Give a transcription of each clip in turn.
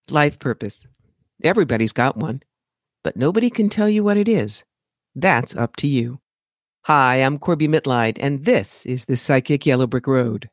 Life purpose. Everybody's got one, but nobody can tell you what it is. That's up to you. Hi, I'm Corby Mitleid, and this is the Psychic Yellow Brick Road.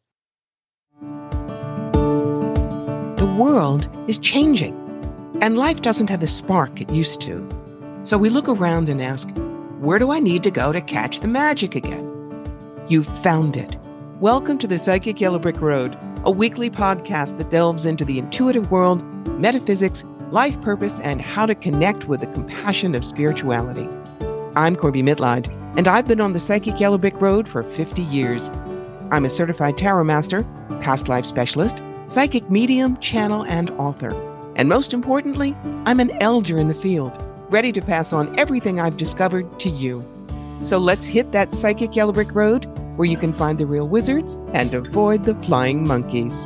The world is changing, and life doesn't have the spark it used to. So we look around and ask, where do I need to go to catch the magic again? You've found it. Welcome to the Psychic Yellow Brick Road, a weekly podcast that delves into the intuitive world, metaphysics, life purpose, and how to connect with the compassion of spirituality. I'm Corby Mitleid, and I've been on the Psychic Yellow Brick Road for 50 years. I'm a certified tarot master, past life specialist, psychic medium, channel, and author. And most importantly, I'm an elder in the field, ready to pass on everything I've discovered to you. So let's hit that Psychic Yellow Brick Road where you can find the real wizards and avoid the flying monkeys.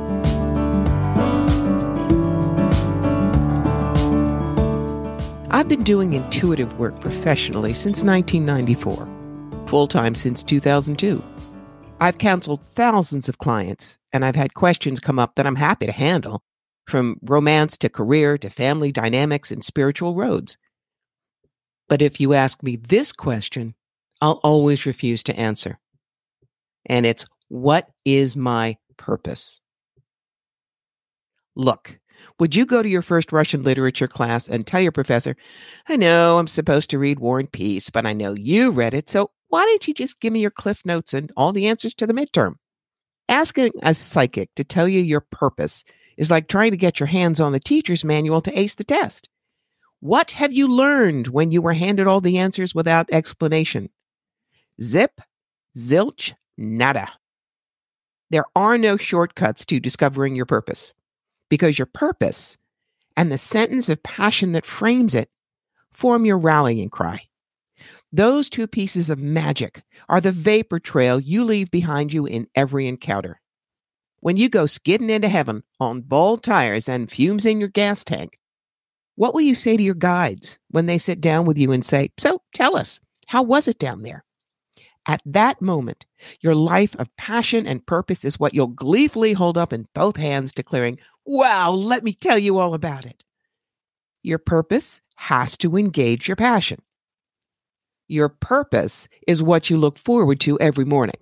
I've been doing intuitive work professionally since 1994, full-time since 2002. I've counseled thousands of clients, and I've had questions come up that I'm happy to handle, from romance to career to family dynamics and spiritual roads. But if you ask me this question, I'll always refuse to answer. And it's, what is my purpose? Look, would you go to your first Russian literature class and tell your professor, I know I'm supposed to read War and Peace, but I know you read it, so why don't you just give me your cliff notes and all the answers to the midterm? Asking a psychic to tell you your purpose is like trying to get your hands on the teacher's manual to ace the test. What have you learned when you were handed all the answers without explanation? Zip, zilch, nada. There are no shortcuts to discovering your purpose, because your purpose and the sentence of passion that frames it form your rallying cry. Those two pieces of magic are the vapor trail you leave behind you in every encounter. When you go skidding into heaven on bald tires and fumes in your gas tank, what will you say to your guides when they sit down with you and say, so tell us, how was it down there? At that moment, your life of passion and purpose is what you'll gleefully hold up in both hands, declaring, wow, let me tell you all about it. Your purpose has to engage your passion. Your purpose is what you look forward to every morning.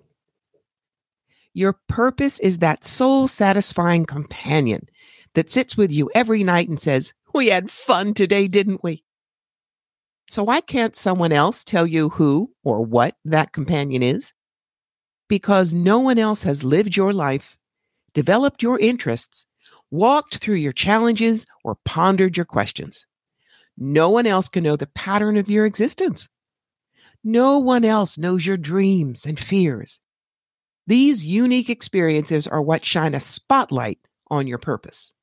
Your purpose is that soul-satisfying companion that sits with you every night and says, we had fun today, didn't we? So why can't someone else tell you who or what that companion is? Because no one else has lived your life, developed your interests, walked through your challenges, or pondered your questions. No one else can know the pattern of your existence. No one else knows your dreams and fears. These unique experiences are what shine a spotlight on your purpose.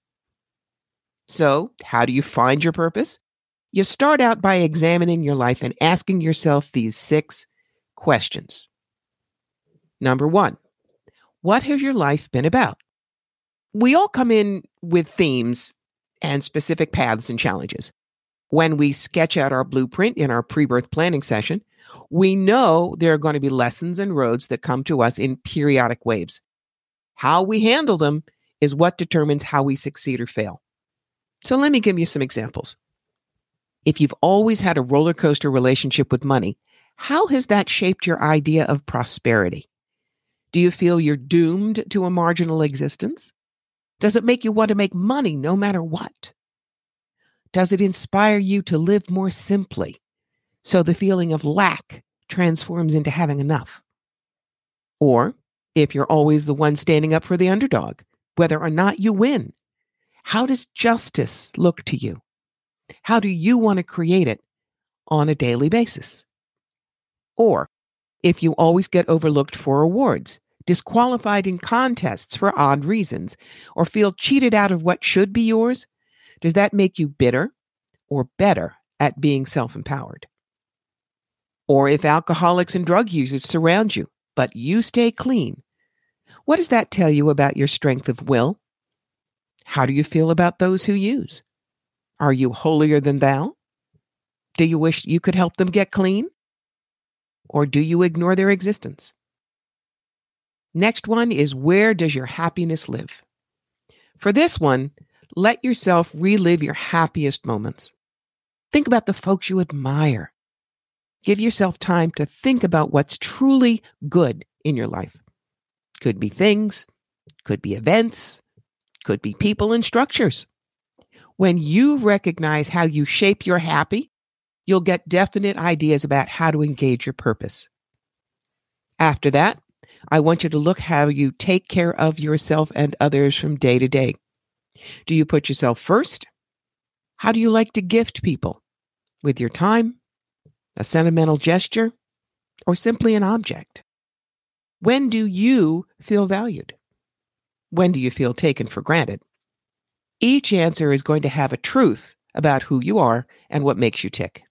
So, how do you find your purpose? You start out by examining your life and asking yourself these 6 questions. Number 1, what has your life been about? We all come in with themes and specific paths and challenges. When we sketch out our blueprint in our pre-birth planning session, we know there are going to be lessons and roads that come to us in periodic waves. How we handle them is what determines how we succeed or fail. So let me give you some examples. If you've always had a roller coaster relationship with money, how has that shaped your idea of prosperity? Do you feel you're doomed to a marginal existence? Does it make you want to make money no matter what? Does it inspire you to live more simply, so the feeling of lack transforms into having enough? Or, if you're always the one standing up for the underdog, whether or not you win, how does justice look to you? How do you want to create it on a daily basis? Or, if you always get overlooked for awards, disqualified in contests for odd reasons, or feel cheated out of what should be yours, does that make you bitter or better at being self-empowered? Or if alcoholics and drug users surround you, but you stay clean, what does that tell you about your strength of will? How do you feel about those who use? Are you holier than thou? Do you wish you could help them get clean? Or do you ignore their existence? Next one is, where does your happiness live? For this one, Let yourself relive your happiest moments. Think about the folks you admire. Give yourself time to think about what's truly good in your life. Could be things, could be events, could be people and structures. When you recognize how you shape your happy, you'll get definite ideas about how to engage your purpose. After that, I want you to look how you take care of yourself and others from day to day. Do you put yourself first? How do you like to gift people? With your time, a sentimental gesture, or simply an object? When do you feel valued? When do you feel taken for granted? Each answer is going to have a truth about who you are and what makes you tick.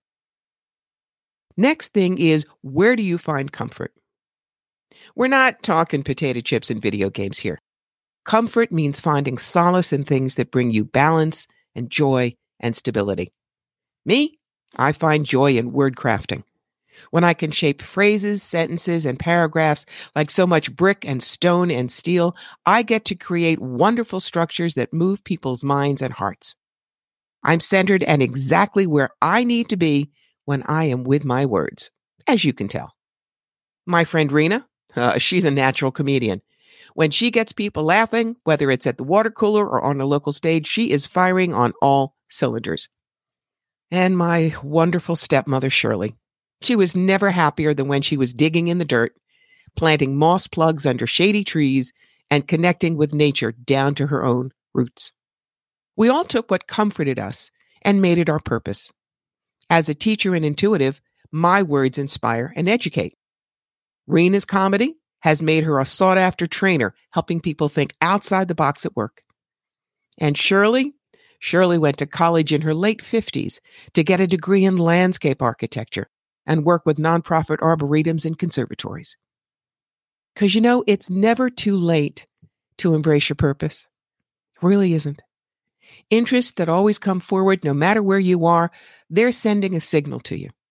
Next thing is, where do you find comfort? We're not talking potato chips and video games here. Comfort means finding solace in things that bring you balance and joy and stability. Me, I find joy in word crafting. When I can shape phrases, sentences, and paragraphs like so much brick and stone and steel, I get to create wonderful structures that move people's minds and hearts. I'm centered and exactly where I need to be when I am with my words, as you can tell. My friend Rena, she's a natural comedian. When she gets people laughing, whether it's at the water cooler or on a local stage, she is firing on all cylinders. And my wonderful stepmother, Shirley. She was never happier than when she was digging in the dirt, planting moss plugs under shady trees, and connecting with nature down to her own roots. We all took what comforted us and made it our purpose. As a teacher and intuitive, my words inspire and educate. Rena's comedy has made her a sought-after trainer, helping people think outside the box at work. And Shirley went to college in her late 50s to get a degree in landscape architecture and work with nonprofit arboretums and conservatories. Because it's never too late to embrace your purpose. It really isn't. Interests that always come forward, no matter where you are, they're sending a signal to you.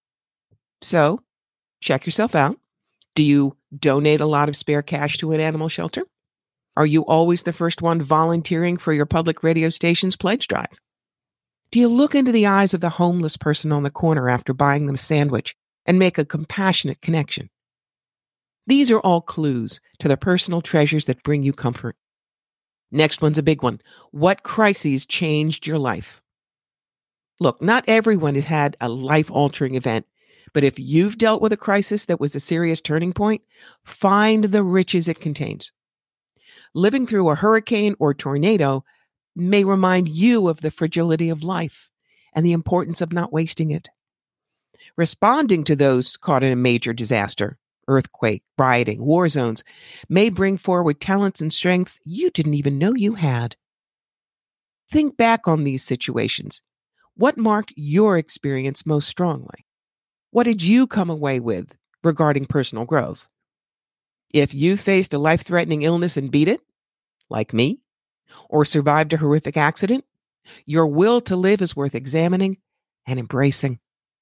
So, check yourself out. Do you donate a lot of spare cash to an animal shelter? Are you always the first one volunteering for your public radio station's pledge drive? Do you look into the eyes of the homeless person on the corner after buying them a sandwich and make a compassionate connection? These are all clues to the personal treasures that bring you comfort. Next one's a big one. What crises changed your life? Look, not everyone has had a life-altering event, but if you've dealt with a crisis that was a serious turning point, find the riches it contains. Living through a hurricane or tornado may remind you of the fragility of life and the importance of not wasting it. Responding to those caught in a major disaster, earthquake, rioting, war zones, may bring forward talents and strengths you didn't even know you had. Think back on these situations. What marked your experience most strongly? What did you come away with regarding personal growth? If you faced a life-threatening illness and beat it, like me, or survived a horrific accident, your will to live is worth examining and embracing.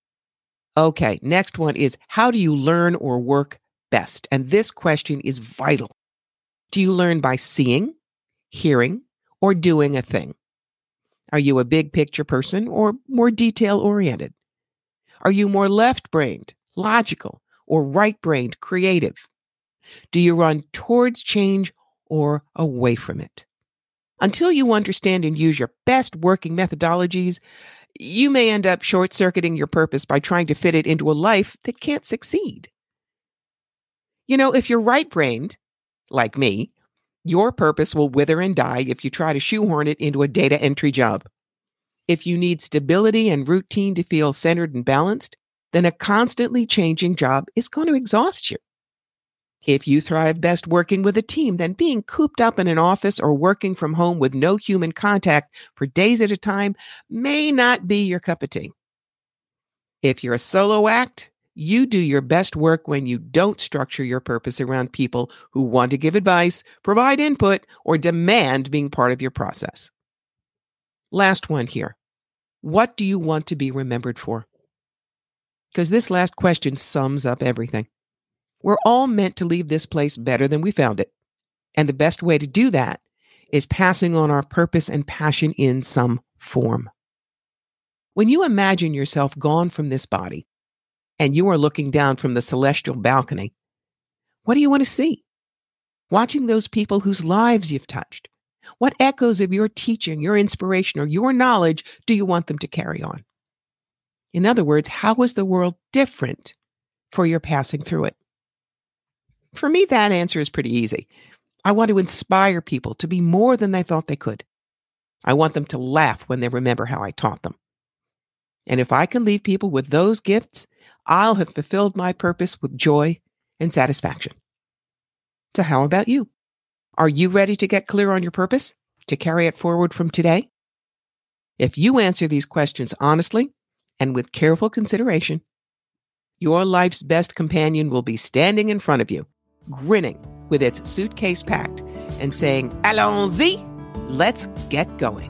Okay, next one is, how do you learn or work best? And this question is vital. Do you learn by seeing, hearing, or doing a thing? Are you a big picture person or more detail-oriented? Are you more left-brained, logical, or right-brained, creative? Do you run towards change or away from it? Until you understand and use your best working methodologies, you may end up short-circuiting your purpose by trying to fit it into a life that can't succeed. If you're right-brained, like me, your purpose will wither and die if you try to shoehorn it into a data entry job. If you need stability and routine to feel centered and balanced, then a constantly changing job is going to exhaust you. If you thrive best working with a team, then being cooped up in an office or working from home with no human contact for days at a time may not be your cup of tea. If you're a solo act, you do your best work when you don't structure your purpose around people who want to give advice, provide input, or demand being part of your process. Last one here. What do you want to be remembered for? Because this last question sums up everything. We're all meant to leave this place better than we found it. And the best way to do that is passing on our purpose and passion in some form. When you imagine yourself gone from this body and you are looking down from the celestial balcony, what do you want to see? Watching those people whose lives you've touched. What echoes of your teaching, your inspiration, or your knowledge do you want them to carry on? In other words, how is the world different for your passing through it? For me, that answer is pretty easy. I want to inspire people to be more than they thought they could. I want them to laugh when they remember how I taught them. And if I can leave people with those gifts, I'll have fulfilled my purpose with joy and satisfaction. So how about you? Are you ready to get clear on your purpose, to carry it forward from today? If you answer these questions honestly and with careful consideration, your life's best companion will be standing in front of you, grinning with its suitcase packed and saying, "Allons-y, let's get going."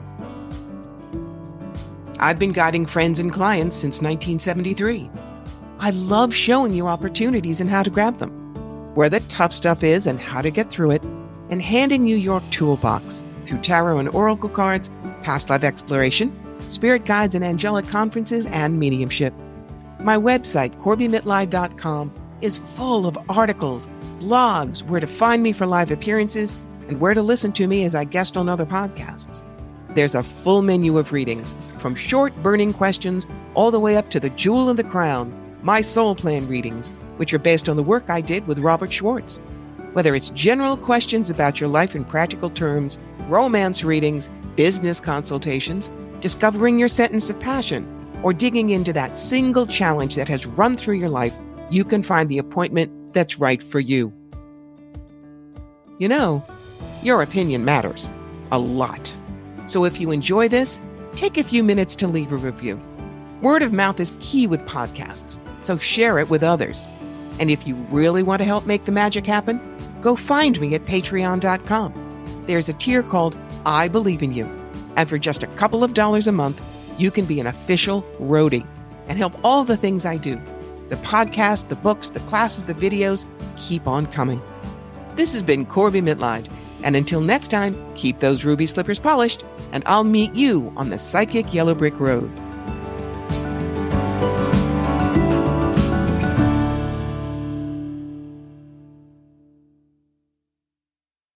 I've been guiding friends and clients since 1973. I love showing you opportunities and how to grab them, where the tough stuff is and how to get through it, and handing you your toolbox through tarot and oracle cards, past life exploration, spirit guides and angelic conferences, and mediumship. My website, CorbyMitleid.com, is full of articles, blogs, where to find me for live appearances, and where to listen to me as I guest on other podcasts. There's a full menu of readings, from short burning questions all the way up to the jewel in the crown, my soul plan readings, which are based on the work I did with Robert Schwartz. Whether it's general questions about your life in practical terms, romance readings, business consultations, discovering your sentence of passion, or digging into that single challenge that has run through your life, you can find the appointment that's right for you. You know, your opinion matters a lot. So if you enjoy this, take a few minutes to leave a review. Word of mouth is key with podcasts, so share it with others. And if you really want to help make the magic happen, go find me at patreon.com. There's a tier called I Believe in You. And for just a couple of dollars a month, you can be an official roadie and help all the things I do. The podcast, the books, the classes, the videos, keep on coming. This has been Corby Mitleid. And until next time, keep those ruby slippers polished, and I'll meet you on the psychic yellow brick road.